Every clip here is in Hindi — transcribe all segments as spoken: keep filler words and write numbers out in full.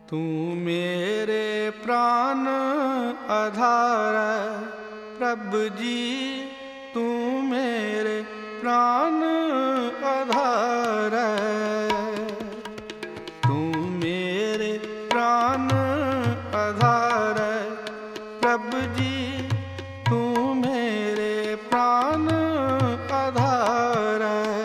तू मेरे प्राण आधार प्रभु जी, तू मेरे प्राण आधार, तू मेरे प्राण आधार प्रभु जी, तू मेरे प्राण आधार।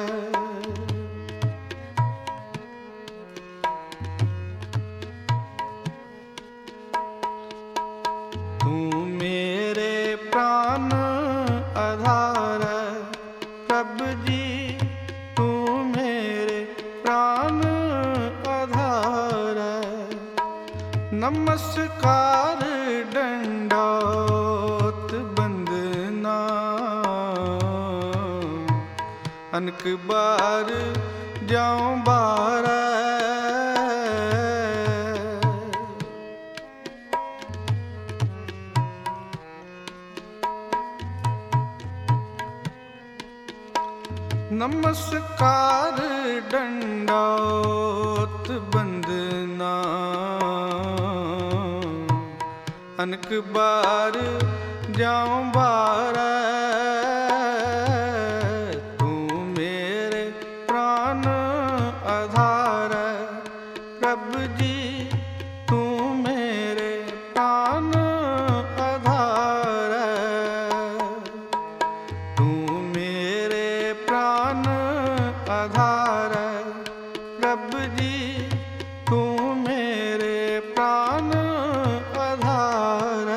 तू मेरे प्राण आधार प्रभु जी, तू मेरे प्राण आधार। नमस्कार दंडौत बंदना, अनक बार जाऊं बार। नमस्कार दंडौत बंदना, अनक बार जाऊं बार। तू मेरे प्राण आधार प्रभु जी, तू मेरे प्राण आधार, तू मेरे प्राण आधार प्रभु जी, तू मेरे प्राण आधार।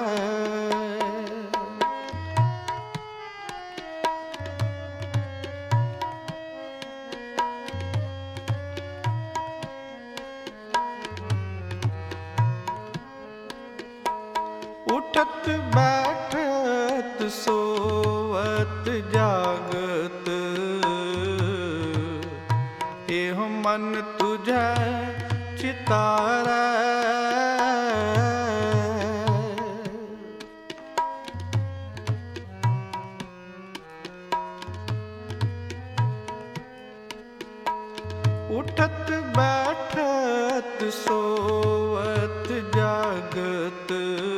उठत बैठत सोवत जागत, एहो मन तुझे चितारै। उठत बैठत सोवत जागत,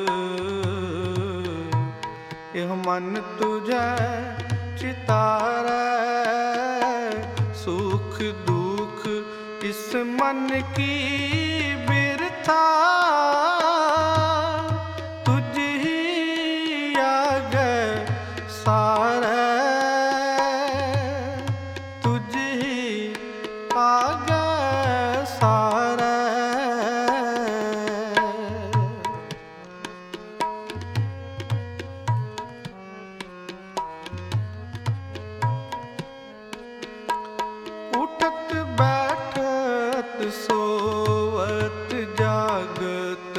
एह मन तुझे चितारै। सुख दुख इस मन की बिरथा, तुझ ही आगे सारै, तुझ ही आगे सारै। उठत बैठत सोवत जागत,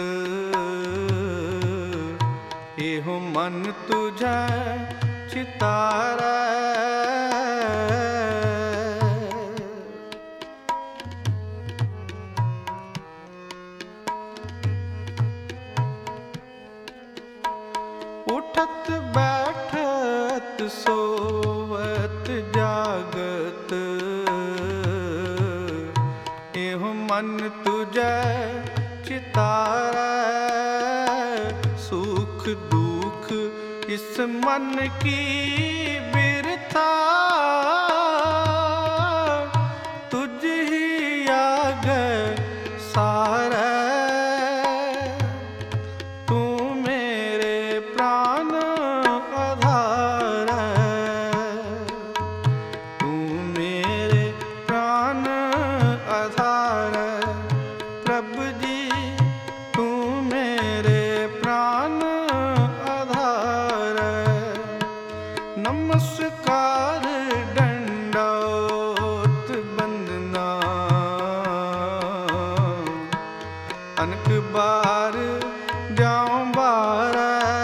एहो मन तुझे चितारै। उठत बैठत सोवत जागत, एहो मन तुझे चितारै। सुख दुख इस मन की बिरथा, तुझ ही आगे सारै। तू मेरे प्राण आधार, तू मेरे प्राण आधार प्रभु जी, तू मेरे प्राण आधार। नमस्कार दंडौत बंदना, अनक बार जाऊं बार।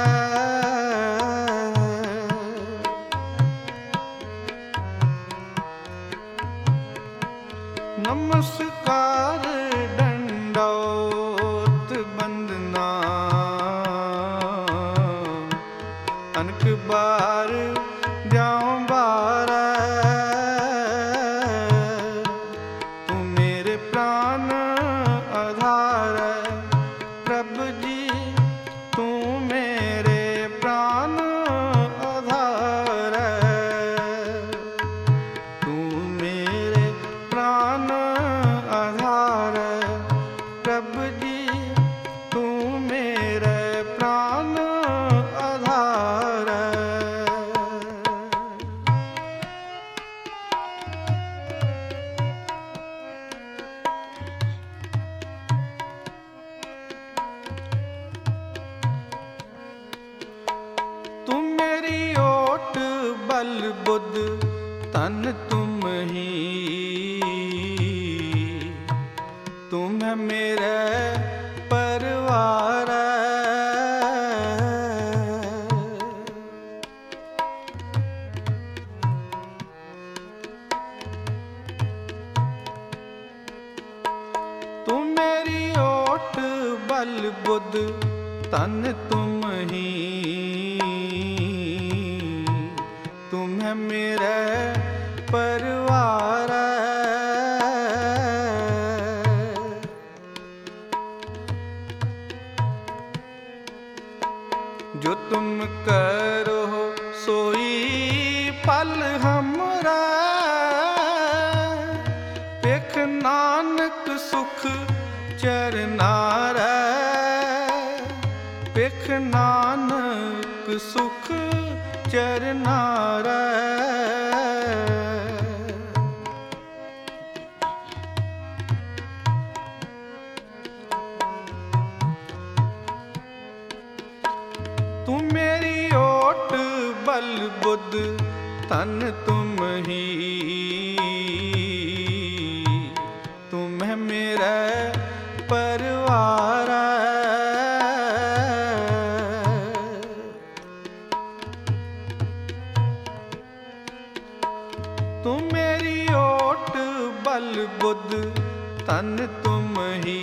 नमस्कार दंडौत बंदना, अनक बार जाऊं बार। तू मेरे प्राण आधार बुध तन तुम ही, तुम है मेरे परिवार। तुम मेरी ओट बल बुध तन तुम ही, तुम है मेरे परिवार। जो तुम करो सोई पल हमरा, पेख नानक सुख चरनार। पेख नानक सुख चरनार। तुम मेरी ओट बल बुध तन तुम ही, तुम है मेरा परिवार। तुम मेरी ओट बल बुध तन तुम ही,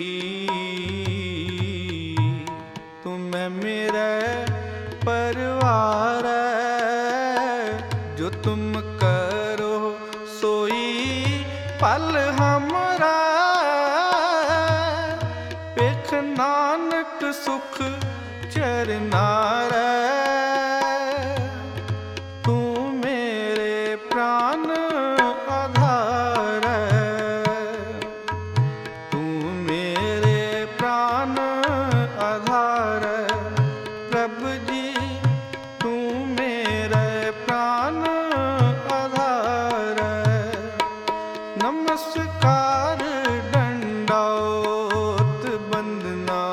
तुम है मेरा परिवार। जो तुम करो सोई पल हमरा, पेख नानक सुख चरनार। तू मेरे प्राण आधार, तू मेरे प्राण आधार। प्रभु जी तू मेरे प्राण आधार। नमस्कार दंडौत बंदना,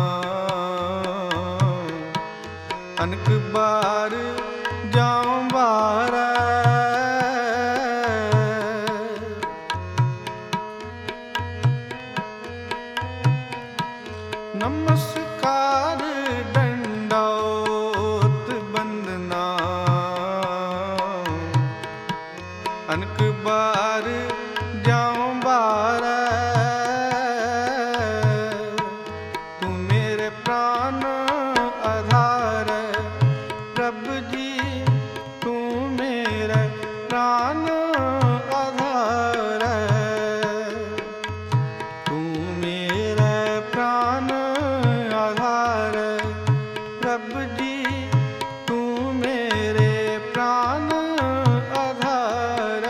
अनक बार जाऊं बार। नमस्कार दंडौत बंदना, अनक बार जाऊं बार। तू मेरे प्राण आधार। प्रभु जी तू मेरे प्राण आधार। तू मेरे प्राण आधार। प्रभु जी तू मेरे प्राण आधार।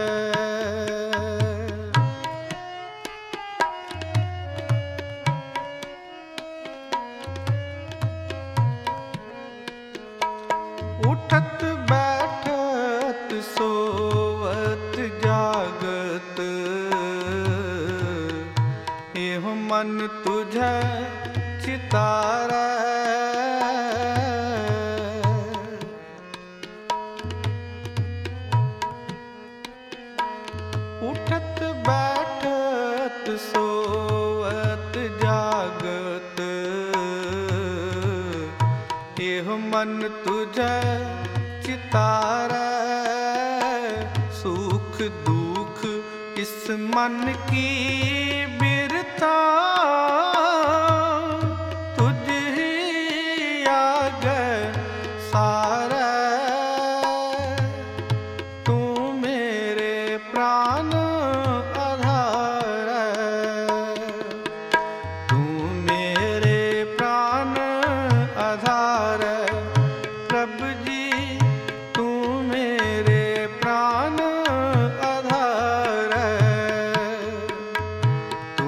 उठत बैठत सोवत जागत, एहो मन तुझे चितारा। उठत बैठत सोवत जागत, एहो मन तुझे चितारा। सुख दुख इस मन की बिरता, तुझ ही आगे सारा। तू मेरे प्राण आधार। तू मेरे प्राण आधार। प्रभु जी तू मेरे प्राण आधार।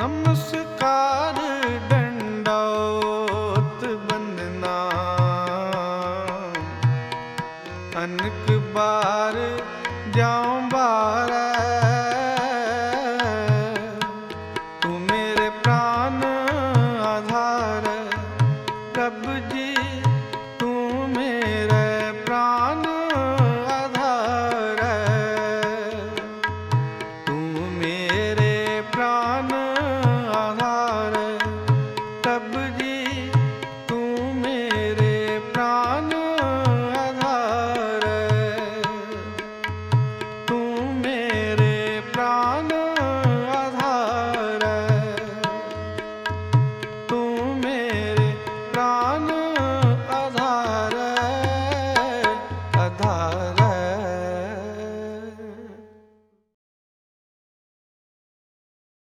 नमस्कार